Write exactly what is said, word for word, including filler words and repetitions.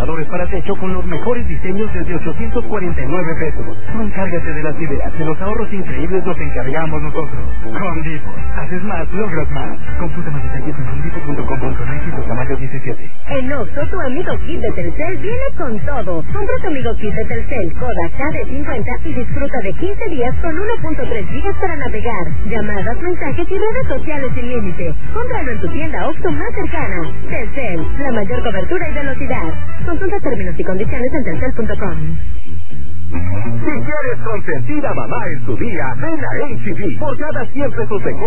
ventiladores para techo con los mejores diseños desde ochocientos cuarenta y nueve pesos. No encárgate de las ideas, de los ahorros increíbles los encargamos nosotros. Home Depot. Haces más, logras más. Consulta más detalles en home depot punto com punto m x o tamaño diecisiete. En Oxxo, tu amigo Kit de Telcel viene con todo. Compra tu amigo Kit de Telcel, Kodak K D cincuenta y disfruta de quince días con uno punto tres gigas para navegar, llamadas, mensajes y redes sociales sin límite. Cómpralo en tu tienda Oxxo más cercana. Telcel, la mayor cobertura y velocidad. Consulta términos y condiciones en telcel punto com. Si quieres consentir a mamá en su día, ven a H E B. Por cada cien pesos de